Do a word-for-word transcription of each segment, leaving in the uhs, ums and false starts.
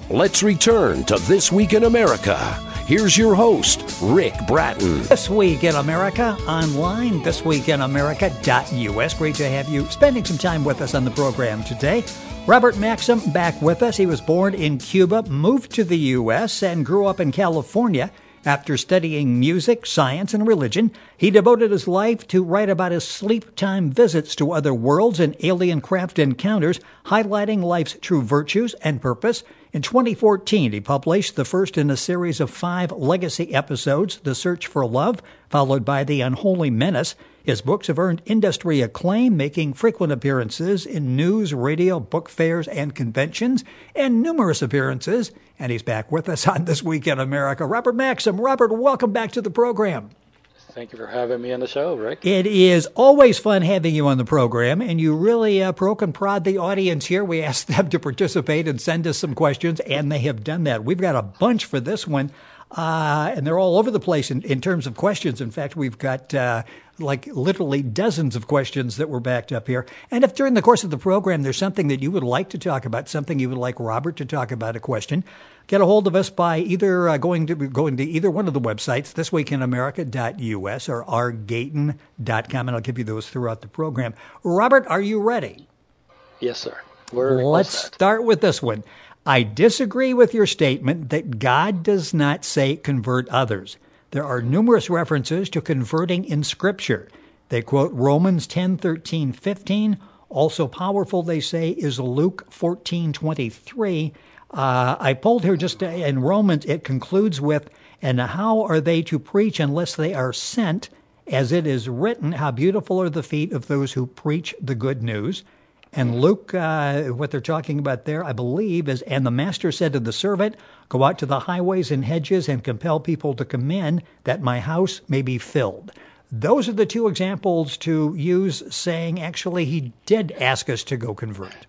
Let's return to This Week in America. Here's your host, Rick Bratton. This Week in America online, this week in america dot u s. Great to have you spending some time with us on the program today. Robert Maxim back with us. He was born in Cuba, moved to the U S, and grew up in California. After studying music, science, and religion, he devoted his life to write about his sleep time visits to other worlds and alien craft encounters, highlighting life's true virtues and purpose. In twenty fourteen, he published the first in a series of five legacy episodes, The Search for Love, followed by The Unholy Menace. His books have earned industry acclaim, making frequent appearances in news, radio, book fairs, and conventions, and numerous appearances. And he's back with us on This Week in America. Robert Maxim. Robert, welcome back to the program. Thank you for having me on the show, Rick. It is always fun having you on the program, and you really uh, poke and prod the audience here. We asked them to participate and send us some questions, and they have done that. We've got a bunch for this one, uh, and they're all over the place in, in terms of questions. In fact, we've got uh, like literally dozens of questions that were backed up here. And if during the course of the program there's something that you would like to talk about, something you would like Robert to talk about, a question, get a hold of us by either uh, going to going to either one of the websites, this week in america dot u s or r gayton dot com, and I'll give you those throughout the program. Robert, are you ready? Yes, sir. We're Let's set. start with this one. I disagree with your statement that God does not say convert others. There are numerous references to converting in Scripture. They quote Romans ten, thirteen, fifteen. Also powerful, they say, is Luke fourteen, twenty-three. Uh, I pulled here just in Romans, it concludes with, and how are they to preach unless they are sent? As it is written, how beautiful are the feet of those who preach the good news. And Luke, uh, what they're talking about there, I believe, is, and the master said to the servant, go out to the highways and hedges and compel people to come in, that my house may be filled. Those are the two examples to use, saying, actually, he did ask us to go convert.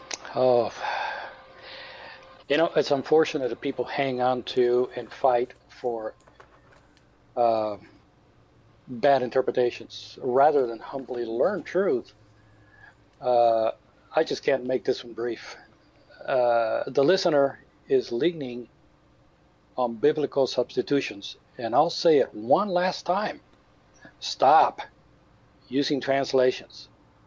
Oh, you know, it's unfortunate that people hang on to and fight for uh, bad interpretations rather than humbly learn truth. Uh, I just can't make this one brief. Uh, the listener is leaning on biblical substitutions, and I'll say it one last time. Stop using translations.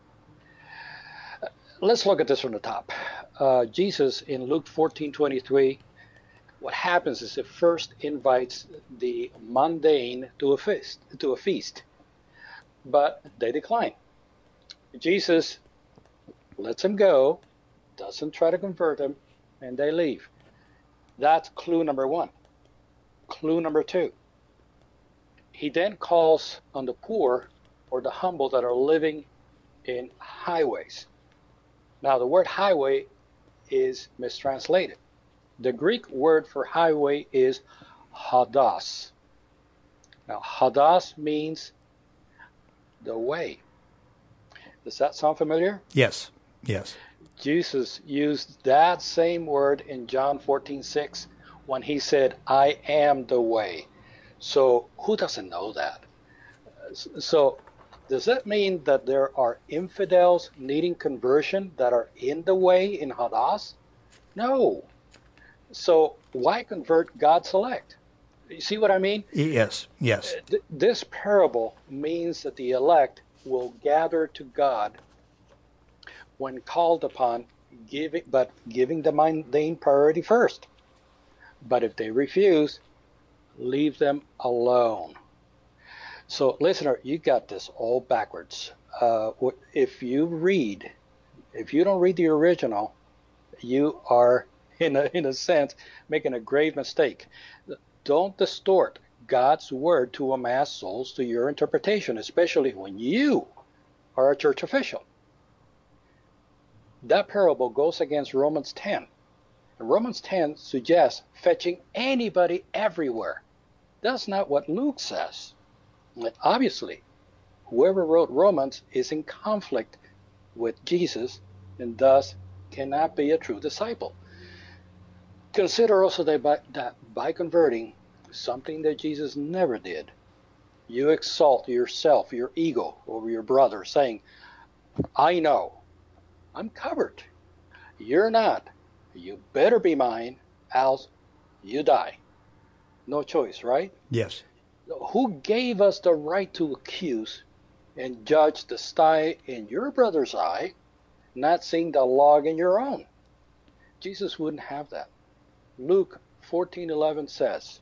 Let's look at this from the top. Uh, Jesus in Luke fourteen twenty-three, what happens is it first invites the mundane to a feast, to a feast, but they decline. Jesus lets them go, doesn't try to convert them, and they leave. That's clue number one. Clue number two, he then calls on the poor or the humble that are living in highways. Now, the word highway is mistranslated. The Greek word for highway is hados. Now, hados means the way. Does that sound familiar? Yes, yes. Jesus used that same word in John fourteen six when he said, I am the way. So who doesn't know that? So does that mean that there are infidels needing conversion that are in the way in Hadas? No. So why convert God's elect? You see what I mean? Yes, yes. This parable means that the elect will gather to God when called upon, giving, but giving the mundane priority first. But if they refuse, leave them alone. So, listener, you got this all backwards. Uh, if you read, if you don't read the original, you are, in a, in a sense, making a grave mistake. Don't distort God's word to amass souls to your interpretation, especially when you are a church official. That parable goes against Romans ten. And Romans ten suggests fetching anybody everywhere. That's not what Luke says. Obviously, whoever wrote Romans is in conflict with Jesus and thus cannot be a true disciple. Consider also that by, that by converting, something that Jesus never did, you exalt yourself, your ego, over your brother, saying, I know, I'm covered. You're not. You better be mine. else you die. No choice, right? Yes. Who gave us the right to accuse and judge the speck in your brother's eye, not seeing the log in your own? Jesus wouldn't have that. Luke fourteen eleven says,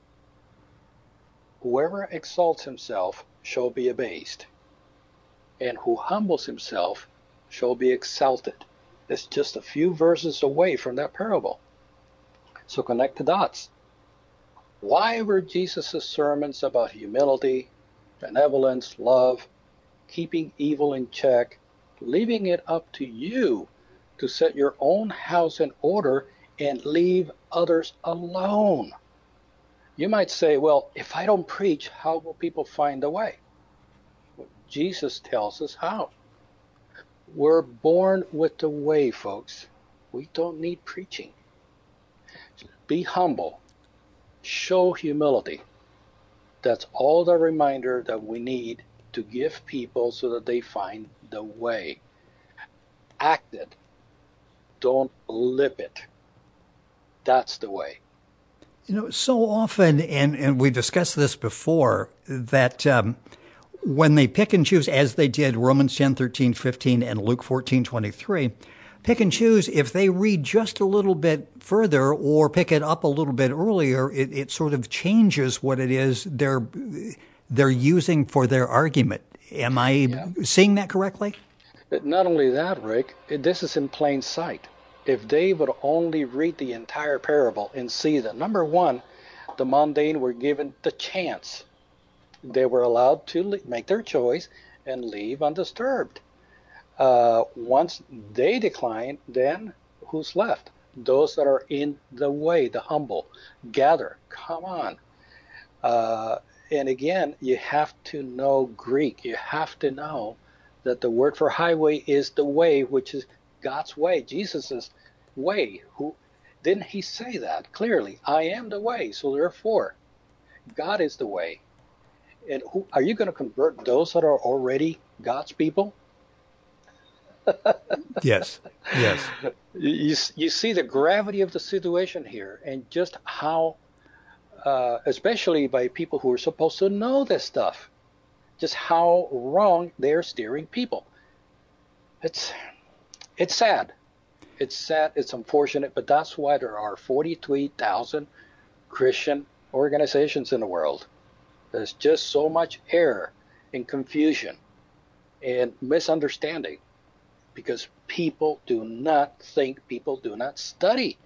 whoever exalts himself shall be abased, and who humbles himself shall be exalted. It's just a few verses away from that parable. So connect the dots. Why were Jesus' sermons about humility, benevolence, love, keeping evil in check, leaving it up to you to set your own house in order and leave others alone? You might say, well, if I don't preach, how will people find the way? Well, Jesus tells us how. We're born with the way, folks. We don't need preaching. Be humble. Show humility. That's all the reminder that we need to give people so that they find the way. Act it. Don't lip it. That's the way. You know, so often, and, and we discussed this before, that um, when they pick and choose, as they did Romans ten, thirteen, fifteen, and Luke fourteen, twenty-three, pick and choose, if they read just a little bit further or pick it up a little bit earlier, it, it sort of changes what it is they're, they're using for their argument. Am I yeah. seeing that correctly? But not only that, Rick, this is in plain sight. If they would only read the entire parable and see that, number one, the mundane were given the chance. They were allowed to make their choice and leave undisturbed. Uh, once they decline, then who's left? Those that are in the way, the humble. Gather, come on. Uh, and again, you have to know Greek. You have to know that the word for highway is the way, which is God's way, Jesus' way. Who didn't he say that clearly? I am the way, so therefore, God is the way. And who, are you going to convert those that are already God's people? Yes, yes. You, you see the gravity of the situation here, and just how, uh, especially by people who are supposed to know this stuff, just how wrong they're steering people. It's it's sad. It's sad. It's unfortunate, but that's why there are forty-three thousand Christian organizations in the world. There's just so much error and confusion and misunderstanding because people do not think, people do not study.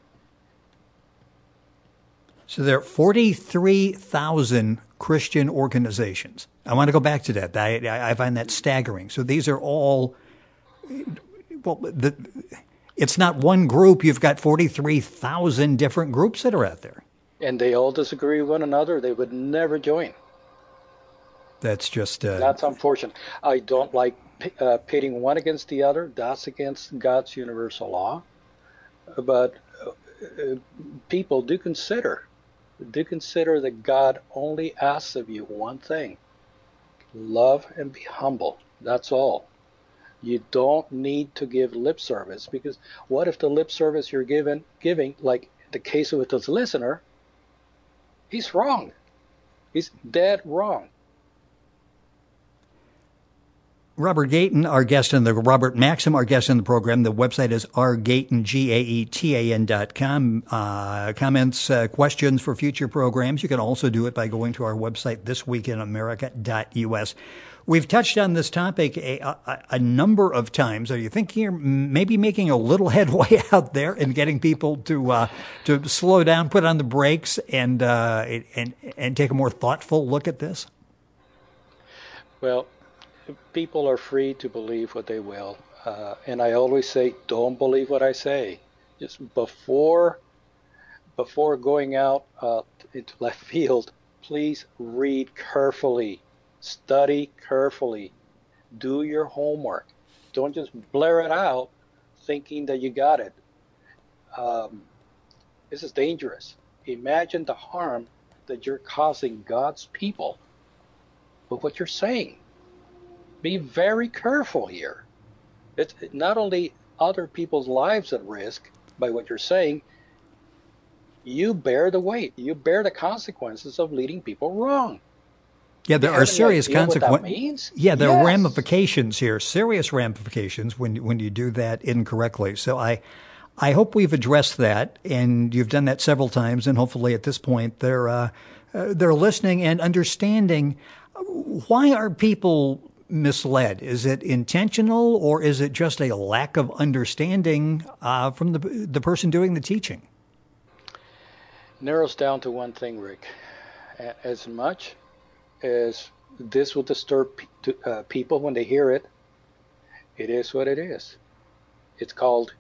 So there are forty-three thousand Christian organizations. I want to go back to that. I, I find that staggering. So these are all, well, the, it's not one group. You've got forty-three thousand different groups that are out there. And they all disagree with one another. They would never join. That's just... Uh, That's unfortunate. I don't like uh, pitting one against the other. That's against God's universal law. But uh, people do consider, do consider that God only asks of you one thing. Love and be humble. That's all. You don't need to give lip service, because what if the lip service you're given, giving, like the case with this listener, he's wrong. He's dead wrong. Robert Gayton, our guest in the Robert Maxim, our guest in the program. The website is r gayton, G A E T A N dot com. Uh, comments, uh, questions for future programs. You can also do it by going to our website, this week in america dot u s. We've touched on this topic a, a, a number of times. Are you thinking you're maybe making a little headway out there and getting people to uh, to slow down, put on the brakes, and uh, and and take a more thoughtful look at this? Well, people are free to believe what they will. Uh, and I always say, don't believe what I say. Just before before going out uh, into left field, please read carefully. Study carefully. Do your homework. Don't just blare it out thinking that you got it. Um, this is dangerous. Imagine the harm that you're causing God's people with what you're saying. Be very careful here. It's not only other people's lives at risk by what you're saying, you bear the weight. You bear the consequences of leading people wrong. Yeah, there You are have any serious idea what that consequences. means? Yeah, there are Yes. ramifications here, serious ramifications when when you do that incorrectly. So I, I hope we've addressed that, and you've done that several times, and hopefully at this point they're uh, uh, they're listening and understanding. Why are people misled? Is it intentional, or is it just a lack of understanding uh, from the the person doing the teaching? Narrows down to one thing, Rick. As much as this will disturb pe- to, uh, people when they hear it, it is what it is. It's called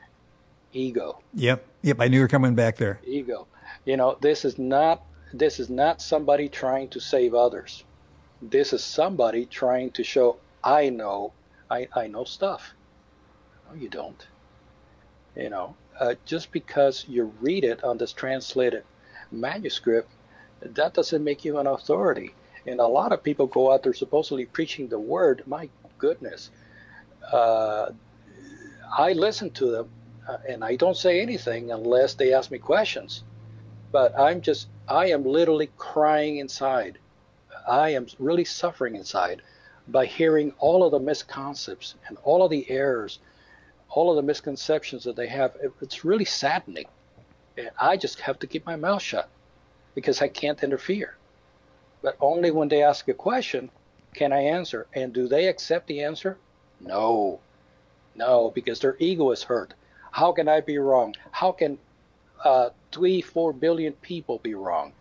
ego. Yep, yep. I knew you were coming back there. Ego. You know, this is not this is not somebody trying to save others. This is somebody trying to show I know I, I know stuff. No, you don't. You know, uh, just because you read it on this translated manuscript, that doesn't make you an authority. And a lot of people go out there supposedly preaching the word. My goodness, uh, I listen to them, uh, and I don't say anything unless they ask me questions. But I'm just, I am literally crying inside. I am really suffering inside by hearing all of the misconceptions and all of the errors, all of the misconceptions that they have. It's really saddening. And I just have to keep my mouth shut because I can't interfere. But only when they ask a question can I answer. And do they accept the answer? No. No, because their ego is hurt. How can I be wrong? How can uh, three, four billion people be wrong?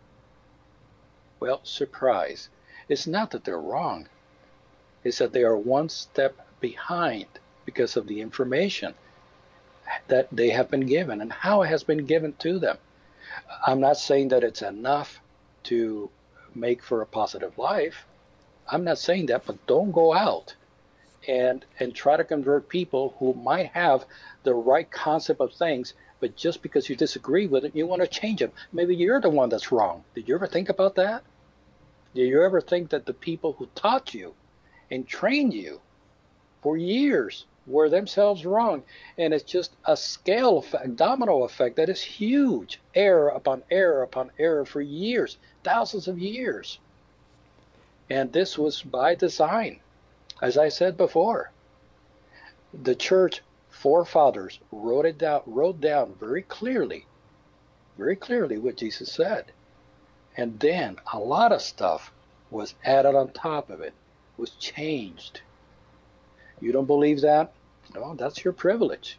Well, surprise. It's not that they're wrong. It's that they are one step behind because of the information that they have been given and how it has been given to them. I'm not saying that it's enough to make for a positive life. I'm not saying that, but don't go out and and try to convert people who might have the right concept of things, but just because you disagree with it, you want to change them. Maybe you're the one that's wrong. Did you ever think about that? Did you ever think that the people who taught you and trained you for years were themselves wrong? And it's just a scale effect, domino effect that is huge. Error upon error upon error for years, thousands of years. And this was by design. As I said before, the church forefathers wrote it down, wrote down very clearly, very clearly what Jesus said. And then a lot of stuff was added on top of it, was changed. You don't believe that? No, that's your privilege.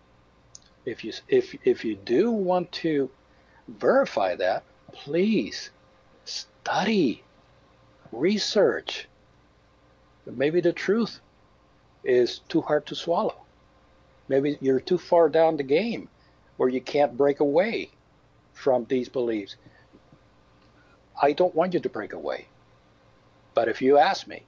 If you if if you do want to verify that, please study, research. Maybe the truth is too hard to swallow. Maybe you're too far down the game where you can't break away from these beliefs. I don't want you to break away. But if you ask me,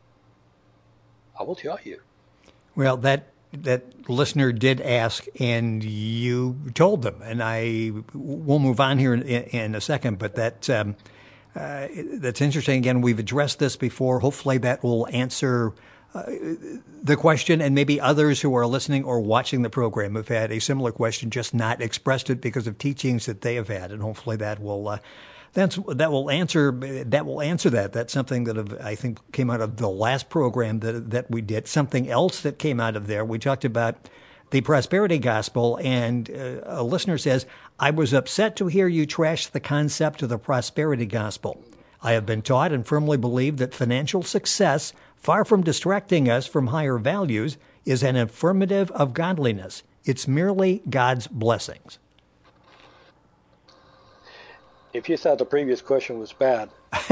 I will tell you. Well, that that listener did ask, and you told them, and I we'll move on here in, in a second. But that um, uh, that's interesting. Again, we've addressed this before. Hopefully, that will answer uh, the question, and maybe others who are listening or watching the program have had a similar question, just not expressed it because of teachings that they have had, and hopefully that will. Uh, That's that will answer that will answer that. That's something that have, I think came out of the last program that that we did. Something else that came out of there. We talked about the prosperity gospel, and uh, a listener says, "I was upset to hear you trash the concept of the prosperity gospel. I have been taught and firmly believe that financial success, far from distracting us from higher values, is an affirmative of godliness. It's merely God's blessings." If you thought the previous question was bad,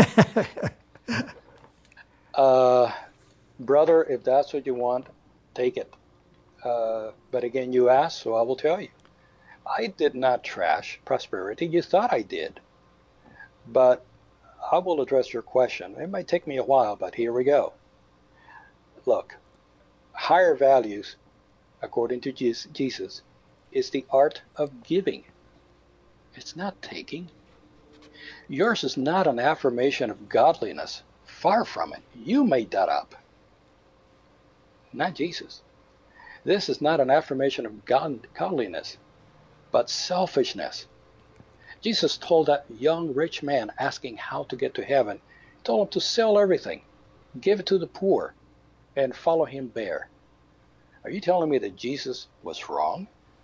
uh, brother, if that's what you want, take it. Uh, but again, you asked, so I will tell you. I did not trash prosperity. You thought I did. But I will address your question. It might take me a while, but here we go. Look, higher values, according to Jesus, is the art of giving. It's not taking. Yours is not an affirmation of godliness. Far from it. You made that up. Not Jesus. This is not an affirmation of god- godliness, but selfishness. Jesus told that young rich man asking how to get to heaven, he told him to sell everything, give it to the poor, and follow him there. Are you telling me that Jesus was wrong?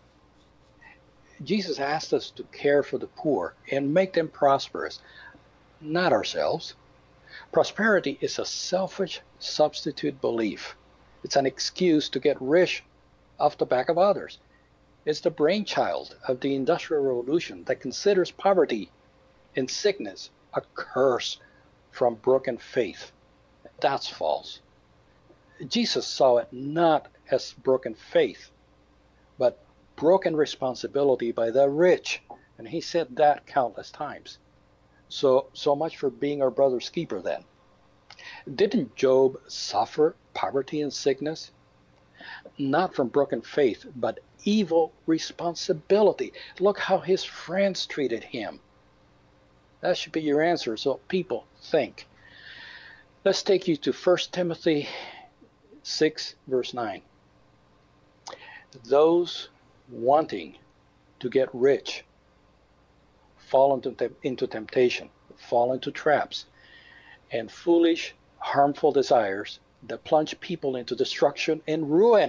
Jesus asked us to care for the poor and make them prosperous, not ourselves. Prosperity is a selfish substitute belief. It's an excuse to get rich off the back of others. It's the brainchild of the Industrial Revolution that considers poverty and sickness a curse from broken faith. That's false. Jesus saw it not as broken faith, but broken responsibility by the rich. And he said that countless times. So, so much for being our brother's keeper then. Didn't Job suffer poverty and sickness? Not from broken faith, but evil responsibility. Look how his friends treated him. That should be your answer, so people think. Let's take you to First Timothy six, verse nine. Those wanting to get rich fall into, te- into temptation, fall into traps, and foolish, harmful desires that plunge people into destruction and ruin.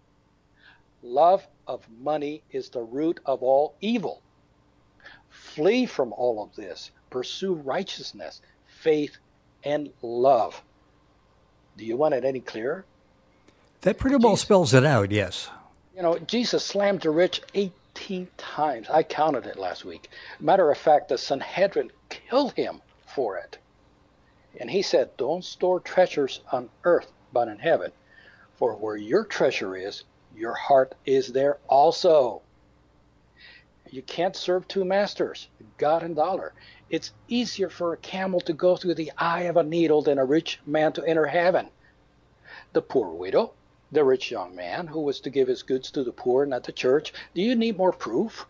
Love of money is the root of all evil. Flee from all of this. Pursue righteousness, faith, and love. Do you want it any clearer? That pretty well Jesus, spells it out, yes. You know, Jesus slammed the rich eighteen times. I counted it last week. Matter of fact, the Sanhedrin killed him for it. And he said, don't store treasures on earth, but in heaven. For where your treasure is, your heart is there also. You can't serve two masters, God and dollar. It's easier for a camel to go through the eye of a needle than a rich man to enter heaven. The poor widow, the rich young man who was to give his goods to the poor and at the church. Do you need more proof?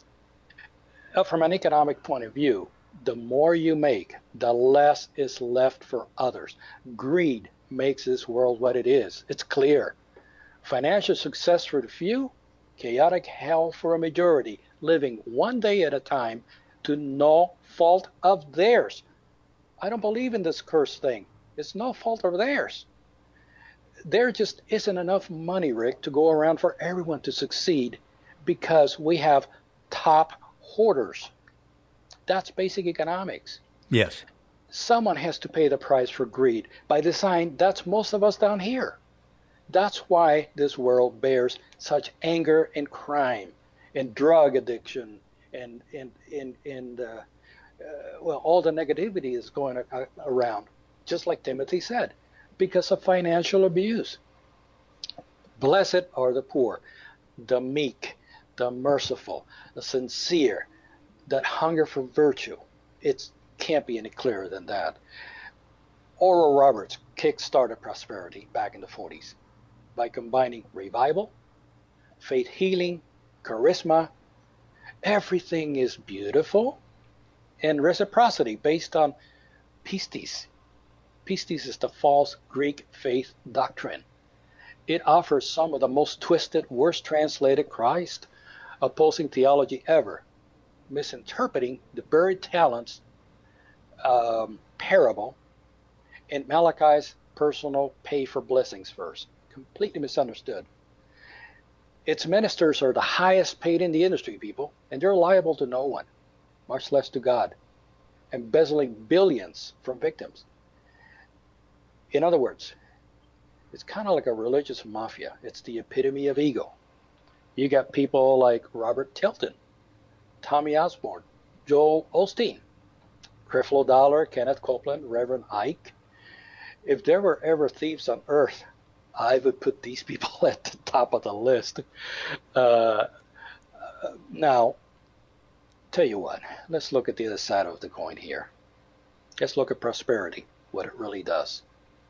Uh, from an economic point of view, the more you make, the less is left for others. Greed makes this world what it is. It's clear. Financial success for the few, chaotic hell for a majority, living one day at a time to no fault of theirs. I don't believe in this curse thing. It's no fault of theirs. There just isn't enough money, Rick, to go around for everyone to succeed because we have top hoarders. That's basic economics. Yes. Someone has to pay the price for greed. By design, that's most of us down here. That's why this world bears such anger and crime and drug addiction and, and, and, and uh, uh, well, all the negativity is going a- around, just like Timothy said, because of financial abuse. Blessed are the poor, the meek, the merciful, the sincere, that hunger for virtue. It can't be any clearer than that. Oral Roberts kick-started prosperity back in the forties by combining revival, faith healing, charisma. Everything is beautiful, and reciprocity based on pistis. Pistis is the false Greek faith doctrine. It offers some of the most twisted, worst translated Christ opposing theology ever, misinterpreting the buried talents um, parable in Malachi's personal pay for blessings verse. Completely misunderstood. Its ministers are the highest paid in the industry, people, and they're liable to no one, much less to God, embezzling billions from victims. In other words, it's kind of like a religious mafia. It's the epitome of ego. You got people like Robert Tilton, Tommy Osborne, Joel Osteen, Creflo Dollar, Kenneth Copeland, Reverend Ike. If there were ever thieves on earth, I would put these people at the top of the list. Uh, now, tell you what, let's look at the other side of the coin here. Let's look at prosperity, what it really does.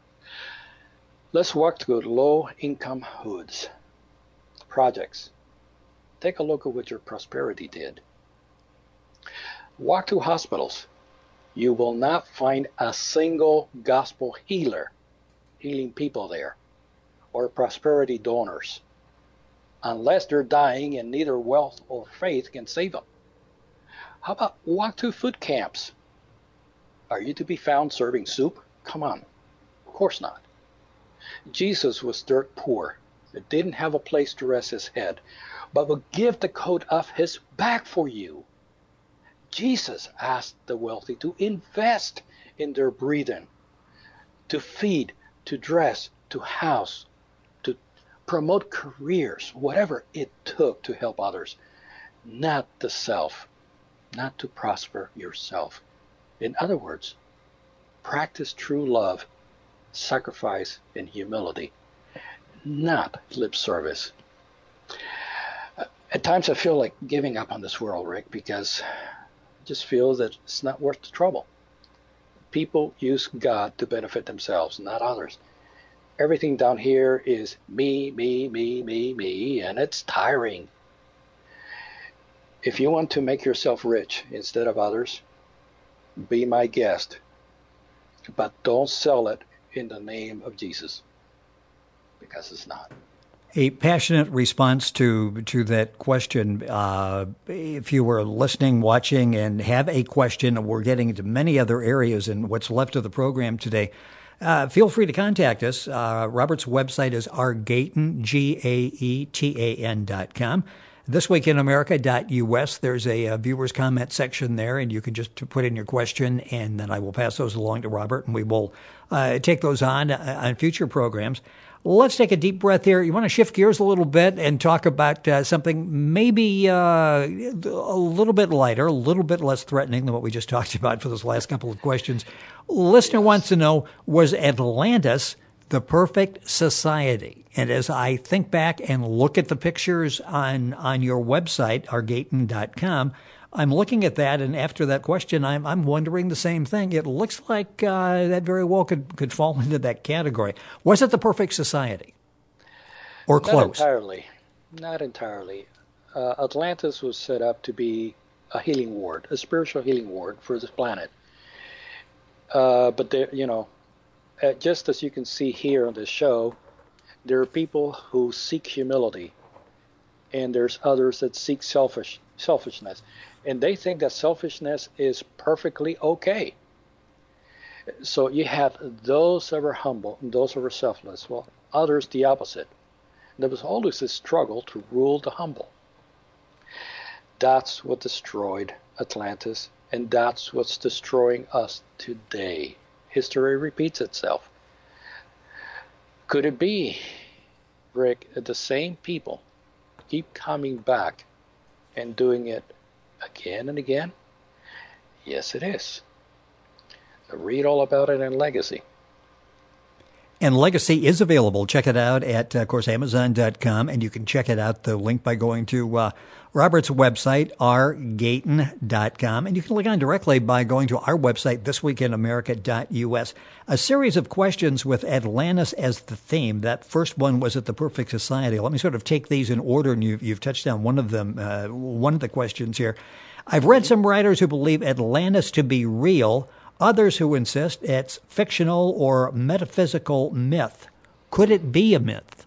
Let's walk through low-income hoods, projects. Take a look at what your prosperity did. Walk through hospitals. You will not find a single gospel healer healing people there, or prosperity donors, unless they're dying and neither wealth or faith can save them. How about walk to food camps? Are you to be found serving soup? Come on. Of course not. Jesus was dirt poor. He didn't have a place to rest his head, but would give the coat off his back for you. Jesus asked the wealthy to invest in their breathing, to feed, to dress, to house, to promote careers, whatever it took to help others, not the self, not to prosper yourself. In other words, practice true love, sacrifice, and humility, not lip service. At times I feel like giving up on this world, Rick, because I just feel that it's not worth the trouble. People use God to benefit themselves, not others. Everything down here is me, me, me, me, me, and it's tiring. If you want to make yourself rich instead of others, be my guest, but don't sell it in the name of Jesus, because it's not. A passionate response to to that question. Uh, if you were listening, watching, and have a question, we're getting into many other areas in what's left of the program today. Uh, feel free to contact us. Uh, Robert's website is argaetan, G A E T A N dot com. this week in america dot U S, there's a, a viewer's comment section there, and you can just put in your question, and then I will pass those along to Robert, and we will uh, take those on uh, on future programs. Let's take a deep breath here. You want to shift gears a little bit and talk about uh, something maybe uh, a little bit lighter, a little bit less threatening than what we just talked about for those last couple of questions. Listener wants to know, was Atlantis the perfect society? And as I think back and look at the pictures on, on your website, argaetan dot com, I'm looking at that, and after that question, I'm I'm wondering the same thing. It looks like uh, that very well could, could fall into that category. Was it the perfect society? Or close? Not entirely. Not entirely. Uh, Atlantis was set up to be a healing ward, a spiritual healing ward for this planet. Uh, but there, you know, uh, just as you can see here on this show, there are people who seek humility, and there's others that seek selfish selfishness. And they think that selfishness is perfectly okay. So you have those that are humble and those that are selfless. Well, others the opposite. There was always this struggle to rule the humble. That's what destroyed Atlantis, and that's what's destroying us today. History repeats itself. Could it be, Rick, that the same people keep coming back and doing it again and again? Yes, it is. Read all about it in Legacy. And Legacy is available. Check it out at, uh, of course, amazon dot com, and you can check it out, the link, by going to uh, Robert's website, argaetan dot com, and you can log on directly by going to our website, this week in america dot U S. A series of questions with Atlantis as the theme. That first one was, at the perfect society. Let me sort of take these in order, and you've, you've touched on one of them, uh, one of the questions here. I've read some writers who believe Atlantis to be real, others who insist it's fictional or metaphysical myth. Could it be a myth?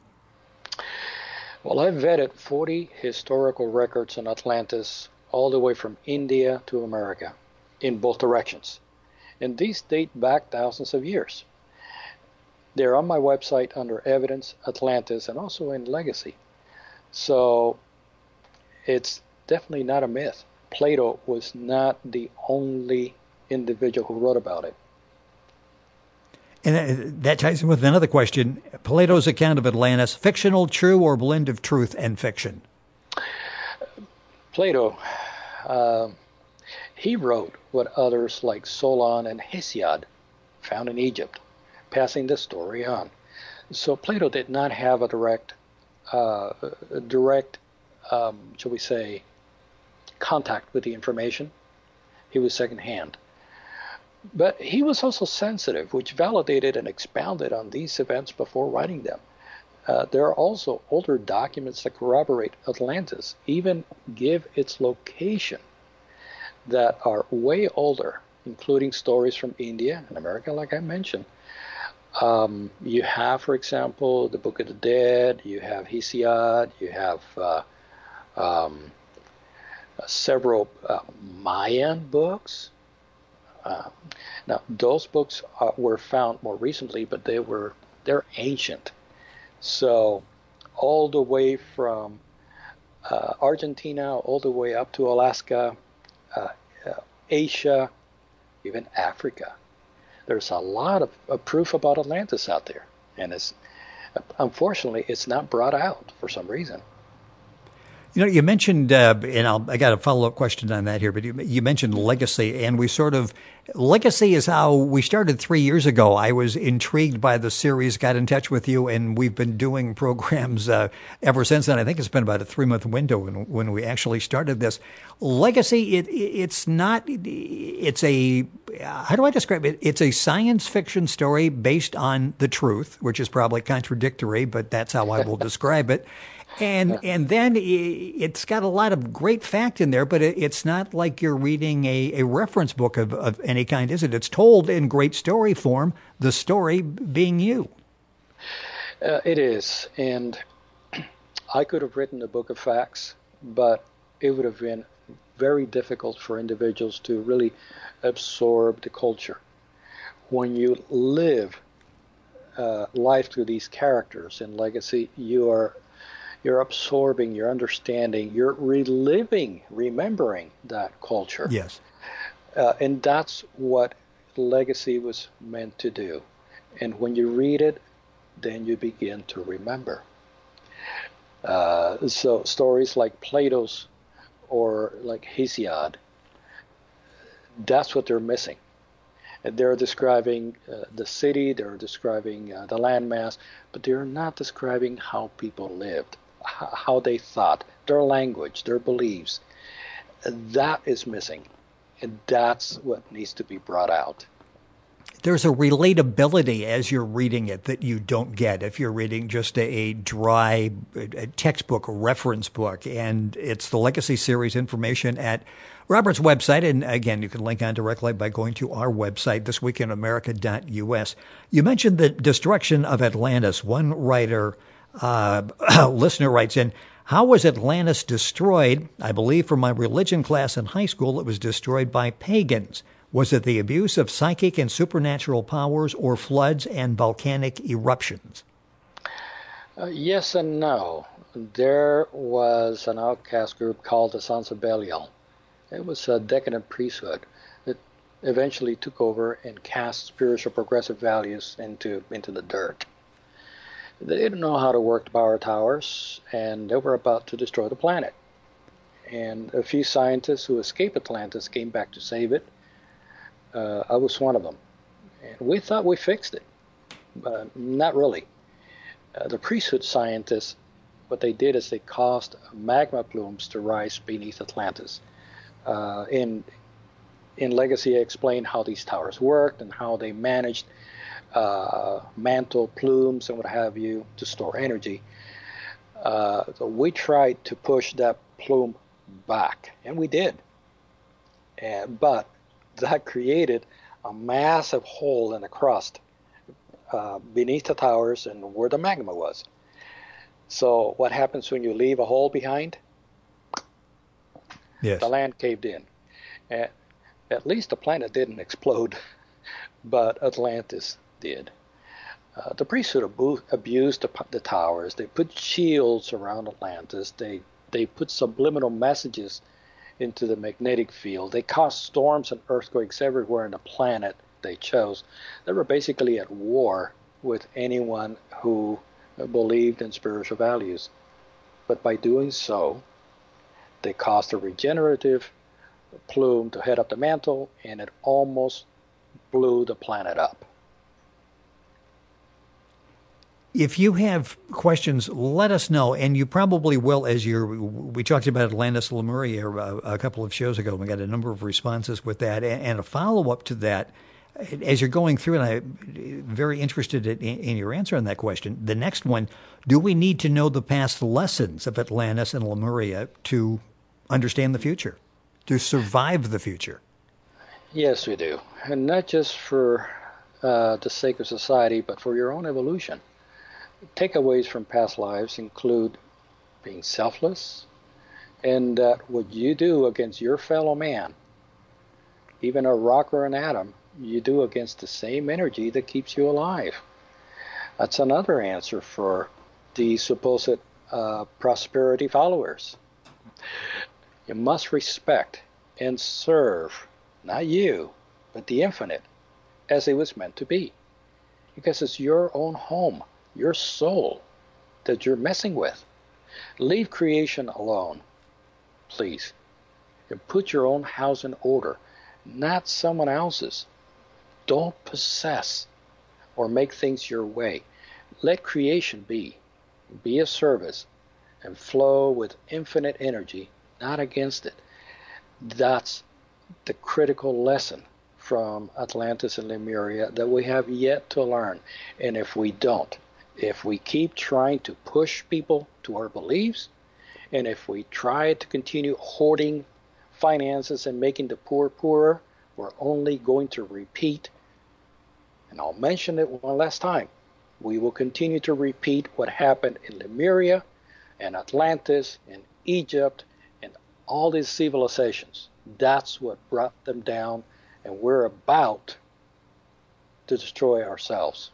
Well, I've vetted forty historical records on Atlantis, all the way from India to America, in both directions. And these date back thousands of years. They're on my website under Evidence Atlantis, and also in Legacy. So it's definitely not a myth. Plato was not the only individual who wrote about it. And that ties in with another question. Plato's account of Atlantis, fictional, true, or blend of truth and fiction? Plato, uh, he wrote what others like Solon and Hesiod found in Egypt, passing the story on. So Plato did not have a direct, uh, a direct, um, shall we say, contact with the information. He was secondhand. But he was also sensitive, which validated and expounded on these events before writing them. Uh, there are also older documents that corroborate Atlantis, even give its location, that are way older, including stories from India and America, like I mentioned. Um, you have, for example, the Book of the Dead, you have Hesiod, you have uh, um, several uh, Maya Mayan books. Uh, now, those books uh, were found more recently, but they were they're ancient. So, all the way from uh, Argentina, all the way up to Alaska, uh, uh, Asia, even Africa. There's a lot of, of proof about Atlantis out there, and it's unfortunately it's not brought out for some reason. You know, you mentioned, uh, and I'll, I got a follow-up question on that here, but you, you mentioned legacy, and we sort of, legacy is how we started three years ago. I was intrigued by the series, got in touch with you, and we've been doing programs uh, ever since then. I think it's been about a three-month window when, when we actually started this. Legacy, it, it's not, it's a, how do I describe it? It's a science fiction story based on the truth, which is probably contradictory, but that's how I will describe it. And and then it's got a lot of great fact in there, but it's not like you're reading a, a reference book of, of any kind, is it? It's told in great story form, the story being you. Uh, it is. And I could have written a book of facts, but it would have been very difficult for individuals to really absorb the culture. When you live uh, life through these characters in Legacy, you are You're absorbing, you're understanding, you're reliving, remembering that culture. Yes. Uh, and that's what Legacy was meant to do. And when you read it, then you begin to remember. Uh, so stories like Plato's or like Hesiod, that's what they're missing. And they're describing uh, the city, they're describing uh, the landmass, but they're not describing how people lived, how they thought, their language, their beliefs. That is missing, and that's what needs to be brought out. There's a relatability as you're reading it that you don't get if you're reading just a, a dry a textbook, a reference book. And it's the Legacy series information at Robert's website. And again, you can link on directly by going to our website, this week in america dot u s. You mentioned the destruction of Atlantis. One writer, uh, listener writes in, how was Atlantis destroyed? I believe from my religion class in high school, it was destroyed by pagans. Was it the abuse of psychic and supernatural powers or floods and volcanic eruptions? Uh, yes and no. There was an outcast group called the Sons of Belial. It was a decadent priesthood that eventually took over and cast spiritual progressive values into, into the dirt. They didn't know how to work the power towers, and they were about to destroy the planet. And a few scientists who escaped Atlantis came back to save it. Uh, I was one of them. And we thought we fixed it, but not really. Uh, the priesthood scientists, what they did is they caused magma plumes to rise beneath Atlantis. Uh, in, in Legacy, I explained how these towers worked and how they managed uh, mantle plumes and what have you to store energy. Uh, so we tried to push that plume back, and we did. And, but that created a massive hole in the crust uh, beneath the towers and where the magma was. So what happens when you leave a hole behind? Yes. The land caved in. Uh, at least the planet didn't explode, but Atlantis did. Uh, the priesthood abu- abused the, the towers. They put shields around Atlantis. They they put subliminal messages into the magnetic field. They caused storms and earthquakes everywhere on the planet they chose. They were basically at war with anyone who believed in spiritual values. But by doing so, they caused a regenerative plume to head up the mantle, and it almost blew the planet up. If you have questions, let us know, and you probably will. As you're, we talked about Atlantis, Lemuria a, a couple of shows ago. We got a number of responses with that, and, and a follow-up to that. As you're going through, and I'm very interested in, in your answer on that question. The next one: do we need to know the past lessons of Atlantis and Lemuria to understand the future, to survive the future? Yes, we do, and not just for uh, the sake of society, but for your own evolution. Takeaways from past lives include being selfless, and that what you do against your fellow man even a rock or an atom, you do against the same energy that keeps you alive. That's another answer for the supposed uh, prosperity followers. You must respect and serve, not you, but the infinite, as it was meant to be. Because it's your own home, your soul, that you're messing with. Leave creation alone, please. And put your own house in order, not someone else's. Don't possess or make things your way. Let creation be. Be of service and flow with infinite energy, not against it. That's the critical lesson from Atlantis and Lemuria that we have yet to learn. And if we don't, if we keep trying to push people to our beliefs, and if we try to continue hoarding finances and making the poor poorer, we're only going to repeat. And I'll mention it one last time. We will continue to repeat what happened in Lemuria and Atlantis and Egypt and all these civilizations. That's what brought them down, and we're about to destroy ourselves.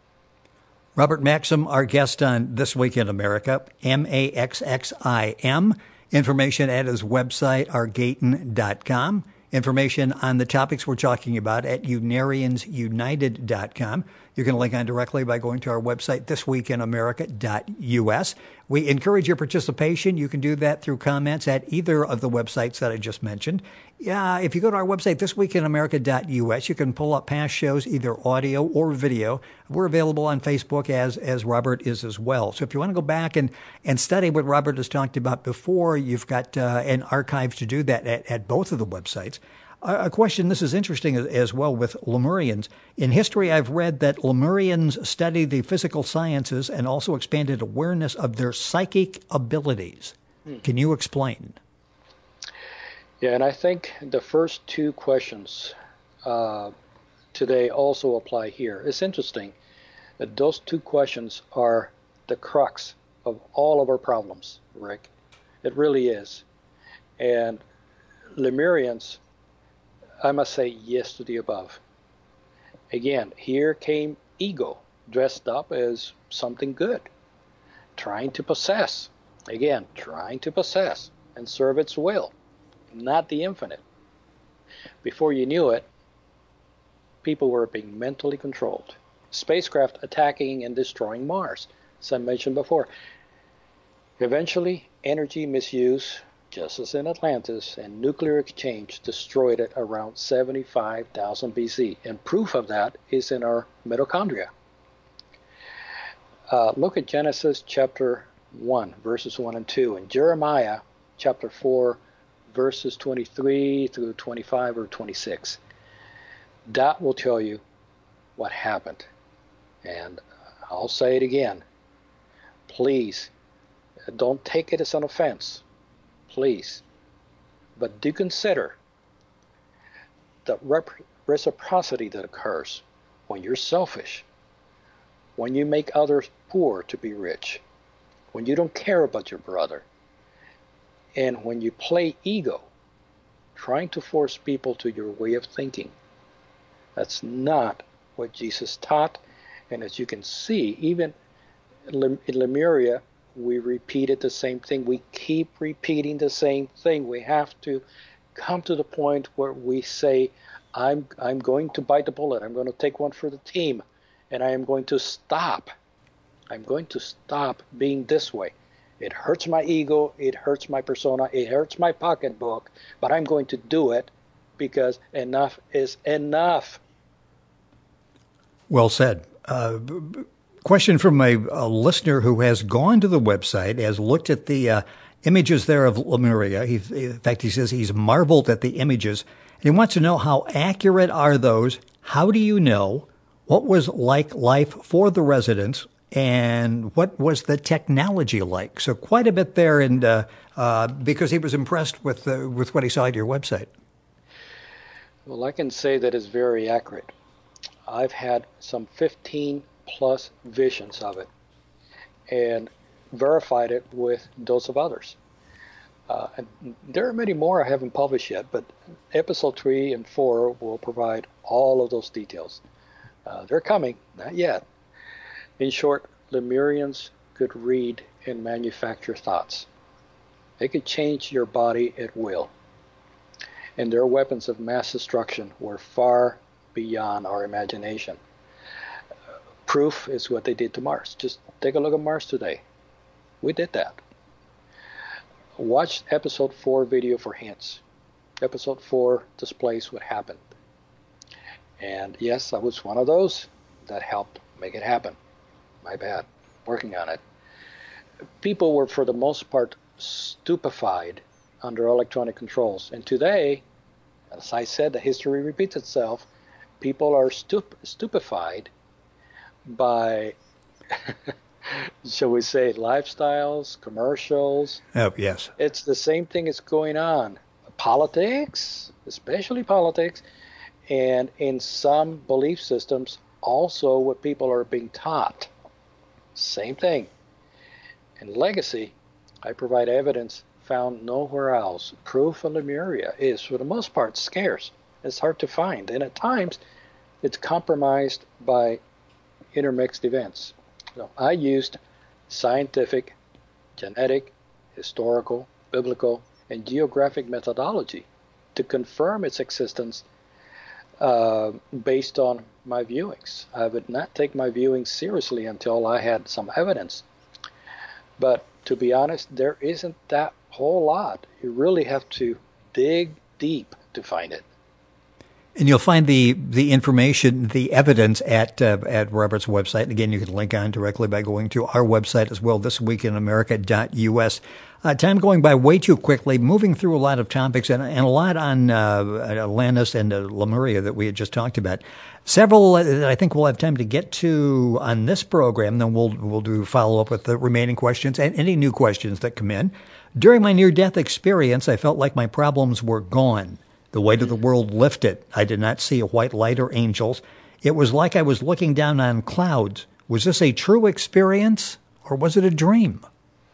Robert Maxim, our guest on This Week in America, M A X X I M. Information at his website, argaton dot com. Information on the topics we're talking about at unarians united dot com. You can link on directly by going to our website, this week in america dot u s. We encourage your participation. You can do that through comments at either of the websites that I just mentioned. Yeah, if you go to our website, this week in america dot u s, you can pull up past shows, either audio or video. We're available on Facebook as as Robert is as well. So if you want to go back and, and study what Robert has talked about before, you've got uh, an archive to do that at, at both of the websites. A question, this is interesting as well with Lemurians. In history, I've read that Lemurians studied the physical sciences and also expanded awareness of their psychic abilities. Hmm. Can you explain? Yeah, and I think the first two questions uh, today also apply here. It's interesting that those two questions are the crux of all of our problems, Rick. It really is. And Lemurians, I must say yes to the above. Again, here came ego, dressed up as something good, trying to possess. Again, trying to possess and serve its will, not the infinite. Before you knew it, people were being mentally controlled. Spacecraft attacking and destroying Mars, as I mentioned before. Eventually, energy misuse, just as in Atlantis, and nuclear exchange destroyed it around seventy-five thousand B C. And proof of that is in our mitochondria. Uh, look at Genesis chapter one, verses one and two, and Jeremiah chapter four, verses twenty-three through twenty-five or twenty-six. That will tell you what happened. And I'll say it again. Please, don't take it as an offense. Please. But do consider the rep- reciprocity that occurs when you're selfish, when you make others poor to be rich, when you don't care about your brother, and when you play ego, trying to force people to your way of thinking. That's not what Jesus taught. And as you can see, even in Lemuria, we repeated the same thing. We keep repeating the same thing. We have to come to the point where we say, I'm I'm going to bite the bullet. I'm going to take one for the team. And I am going to stop. I'm going to stop being this way. It hurts my ego. It hurts my persona. It hurts my pocketbook. But I'm going to do it because enough is enough. Well said. Uh, question from a, a listener who has gone to the website, has looked at the uh, images there of Lemuria. He, in fact, he says he's marveled at the images. And he wants to know, how accurate are those? How do you know? What was like life for the residents? And what was the technology like? So quite a bit there, and uh, uh, because he was impressed with uh, with what he saw at your website. Well, I can say that it's very accurate. I've had some fifteen plus visions of it and verified it with those of others. Uh, and there are many more I haven't published yet, but episode three and four will provide all of those details. Uh, they're coming, not yet. In short, Lemurians could read and manufacture thoughts. They could change your body at will. And their weapons of mass destruction were far beyond our imagination. Uh, proof is what they did to Mars. Just take a look at Mars today. We did that. Watch episode four video for hints. Episode four displays what happened. And yes, I was one of those that helped make it happen. My bad. Working on it. People were, for the most part, stupefied under electronic controls. And today, as I said, the history repeats itself. People are stup- stupefied by, shall we say, lifestyles, commercials. Oh, yes. It's the same thing that's going on. Politics, especially politics, and in some belief systems, also what people are being taught. Same thing. In Legacy, I provide evidence found nowhere else. Proof of Lemuria is, for the most part, scarce. It's hard to find, and at times, it's compromised by intermixed events. So I used scientific, genetic, historical, biblical, and geographic methodology to confirm its existence uh, based on my viewings. I would not take my viewings seriously until I had some evidence. But to be honest, there isn't that whole lot. You really have to dig deep to find it. And you'll find the, the information, the evidence at uh, at Robert's website. And again, you can link on directly by going to our website as well, this week in america dot u s. Uh, time going by way too quickly, moving through a lot of topics and, and a lot on uh, Atlantis and uh, Lemuria that we had just talked about. Several uh, that I think we'll have time to get to on this program. Then we'll we'll do follow up with the remaining questions and any new questions that come in. During my near-death experience, I felt like my problems were gone. The weight of the world lifted. I did not see a white light or angels. It was like I was looking down on clouds. Was this a true experience, or was it a dream?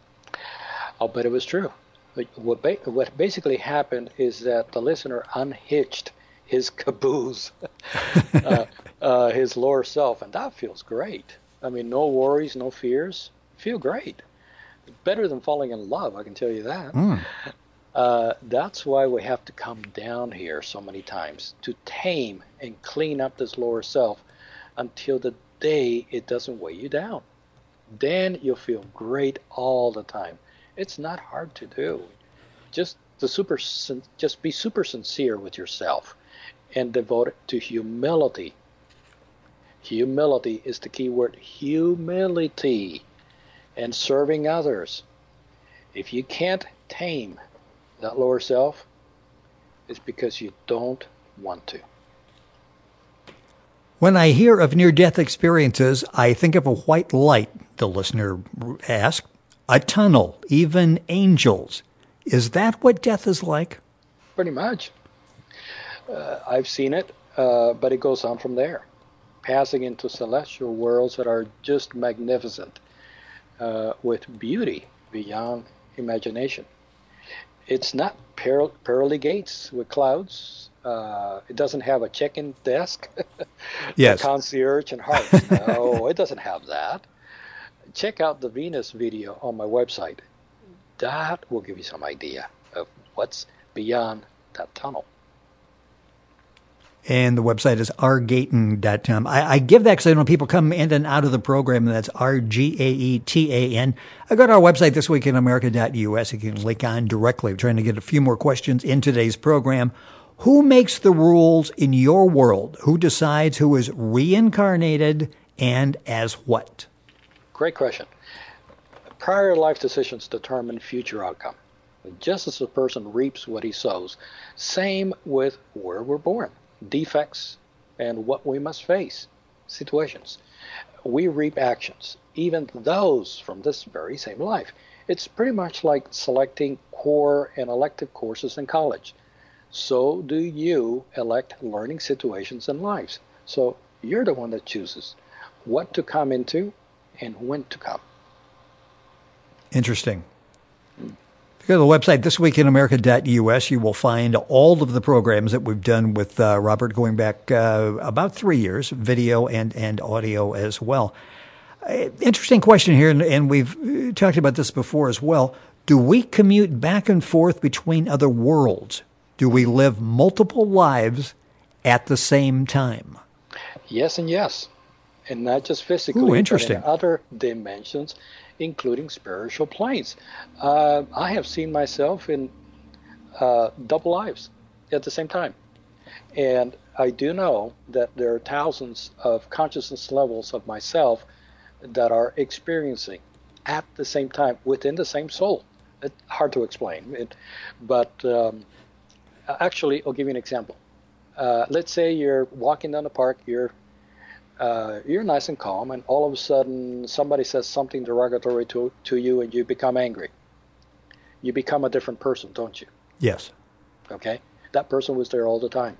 I'll bet it was true. What, ba- what basically happened is that the listener unhitched his caboose, uh, uh, his lower self, and that feels great. I mean, no worries, no fears. Feel great. Better than falling in love, I can tell you that. Mm. Uh, that's why we have to come down here so many times, to tame and clean up this lower self until the day it doesn't weigh you down. Then you'll feel great all the time. It's not hard to do. Just the super, just be super sincere with yourself and devote it to humility. Humility is the key word. Humility and serving others. If you can't tame that lower self, is because you don't want to. When I hear of near-death experiences, I think of a white light, the listener asked, a tunnel, even angels. Is that what death is like? Pretty much. Uh, I've seen it, uh, but it goes on from there, passing into celestial worlds that are just magnificent, uh, with beauty beyond imagination. It's not per- pearly gates with clouds. Uh, it doesn't have a check-in desk, yes, concierge and hearts. No, it doesn't have that. Check out the Venus video on my website. That will give you some idea of what's beyond that tunnel. And the website is r gaetan dot com. I, I give that because I know people come in and out of the program, and that's R G A E T A N. I go to our website, this week in america dot u s. You can link on directly. I'm trying to get a few more questions in today's program. Who makes the rules in your world? Who decides who is reincarnated and as what? Great question. Prior life decisions determine future outcome. Just as a person reaps what he sows, same with where we're born. Defects and what we must face, situations. We reap actions, even those from this very same life. It's pretty much like selecting core and elective courses in college. So do you elect learning situations in lives. So you're the one that chooses what to come into and when to come. Interesting. Go to the website, this week in america dot u s. You will find all of the programs that we've done with uh, Robert going back uh, about three years, video and, and audio as well. Uh, interesting question here, and, and we've talked about this before as well. Do we commute back and forth between other worlds? Do we live multiple lives at the same time? Yes and yes. And not just physically, Ooh, interesting. but in other dimensions, including spiritual planes. Uh, I have seen myself in uh, double lives at the same time. And I do know that there are thousands of consciousness levels of myself that are experiencing at the same time within the same soul. It's hard to explain. It, but um, actually, I'll give you an example. Uh, let's say you're walking down the park, you're Uh, you're nice and calm, and all of a sudden somebody says something derogatory to, to you, and you become angry. You become a different person, don't you? Yes. Okay? That person was there all the time.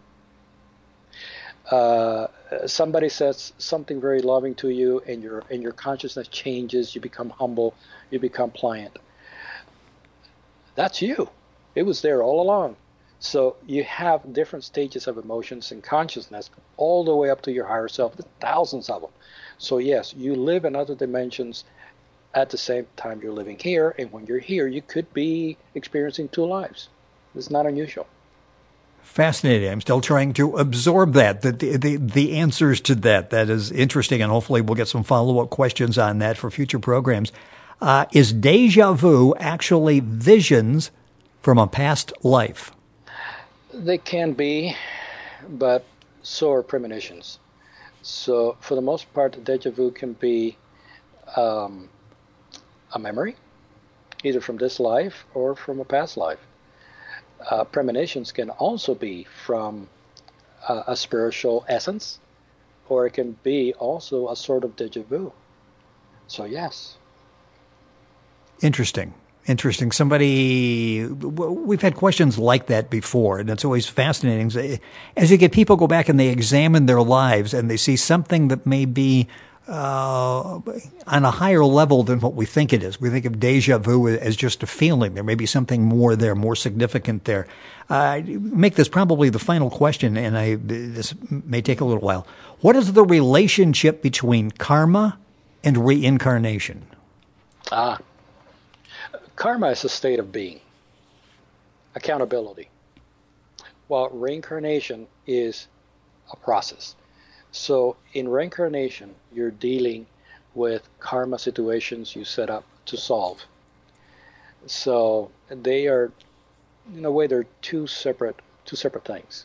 Uh, somebody says something very loving to you, and your and your consciousness changes. You become humble. You become pliant. That's you. It was there all along. So you have different stages of emotions and consciousness all the way up to your higher self, thousands of them. So yes, you live in other dimensions at the same time you're living here, and when you're here, you could be experiencing two lives. It's not unusual. Fascinating. I'm still trying to absorb that, the, the, the answers to that. That is interesting, and hopefully we'll get some follow-up questions on that for future programs. Uh, is deja vu actually visions from a past life? They can be, but so are premonitions. So for the most part, deja vu can be um, a memory, either from this life or from a past life. Uh, premonitions can also be from uh, a spiritual essence, or it can be also a sort of deja vu. So yes. Interesting. Interesting. Somebody, we've had questions like that before, and it's always fascinating. As you get people go back and they examine their lives and they see something that may be uh, on a higher level than what we think it is. We think of deja vu as just a feeling. There may be something more there, more significant there. Uh, make this probably the final question, and I, this may take a little while. What is the relationship between karma and reincarnation? Ah. Karma is a state of being, accountability, while reincarnation is a process. So in reincarnation, you're dealing with karma situations you set up to solve. So they are, in a way, they're two separate, two separate things.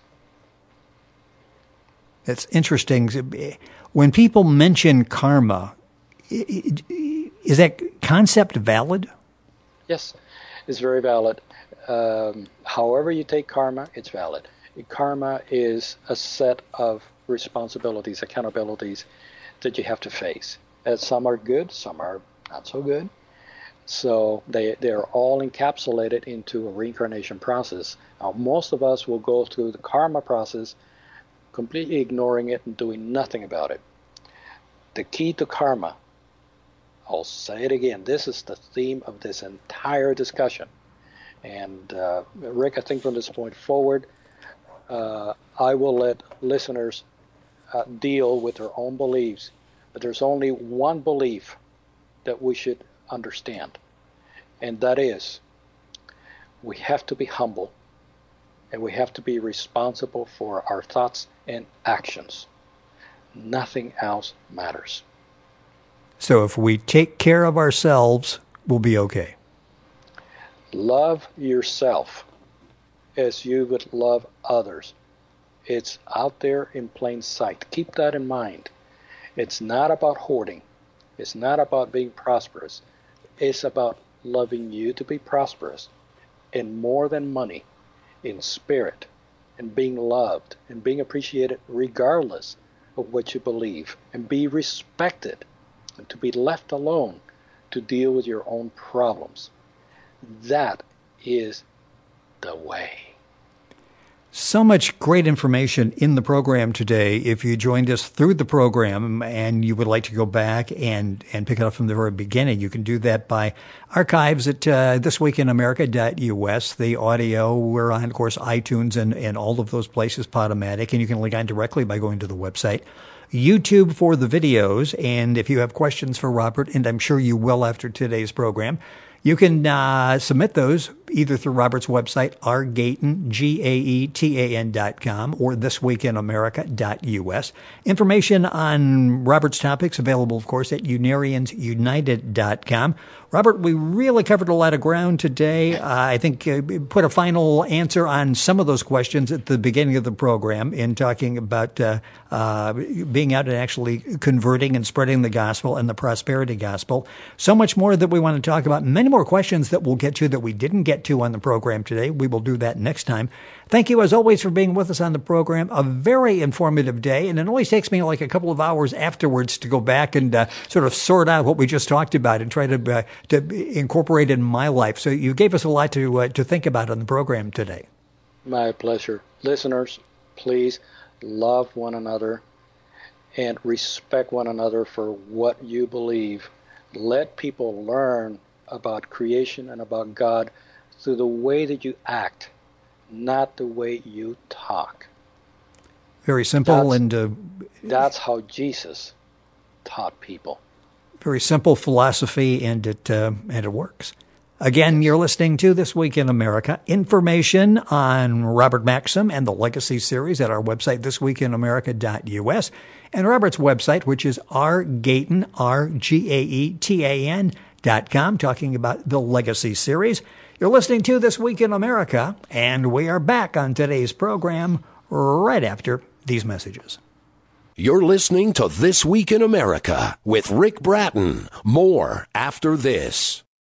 It's interesting. When people mention karma, is that concept valid? Yes, it's very valid. Um, however you take karma, it's valid. Karma is a set of responsibilities, accountabilities that you have to face. And some are good, some are not so good. So they, they are all encapsulated into a reincarnation process. Now, most of us will go through the karma process completely ignoring it and doing nothing about it. The key to karma, I'll say it again, this is the theme of this entire discussion. And uh, Rick, I think from this point forward, uh, I will let listeners uh, deal with their own beliefs. But there's only one belief that we should understand, and that is we have to be humble, and we have to be responsible for our thoughts and actions. Nothing else matters. So if we take care of ourselves, we'll be okay. Love yourself as you would love others. It's out there in plain sight. Keep that in mind. It's not about hoarding. It's not about being prosperous. It's about loving you to be prosperous, and more than money, in spirit, and being loved and being appreciated regardless of what you believe, and be respected, and to be left alone to deal with your own problems. That is the way. So much great information in the program today. If you joined us through the program and you would like to go back and, and pick it up from the very beginning, you can do that by archives at uh, this week in america dot u s. The audio, we're on, of course, iTunes and, and all of those places, Podomatic, and you can link on directly by going to the website. YouTube for the videos, and if you have questions for Robert, and I'm sure you will after today's program, you can uh, submit those either through Robert's website, r gaetan, G A E T A N dot com, or this week in america dot u s. Information on Robert's topics available, of course, at unarians united dot com. Robert, we really covered a lot of ground today. Uh, I think uh, put a final answer on some of those questions at the beginning of the program in talking about uh, uh, being out and actually converting and spreading the gospel and the prosperity gospel. So much more that we want to talk about. Many more questions that we'll get to that we didn't get to on the program today. We will do that next time. Thank you, as always, for being with us on the program. A very informative day, and it only takes me like a couple of hours afterwards to go back and uh, sort of sort out what we just talked about and try to uh, to incorporate it in my life. So you gave us a lot to uh, to think about on the program today. My pleasure. Listeners, please love one another and respect one another for what you believe. Let people learn about creation and about God through the way that you act, not the way you talk. Very simple. That's, and uh, that's how Jesus taught people. Very simple philosophy, and it uh, and it works. Again, you're listening to This Week in America. Information on Robert Maxim and the Legacy Series at our website, this week in america dot u s, and Robert's website, which is r gaetan, R G A E T A N dot com, talking about the Legacy Series. You're listening to This Week in America, and we are back on today's program right after these messages. You're listening to This Week in America with Rick Bratton. More after this.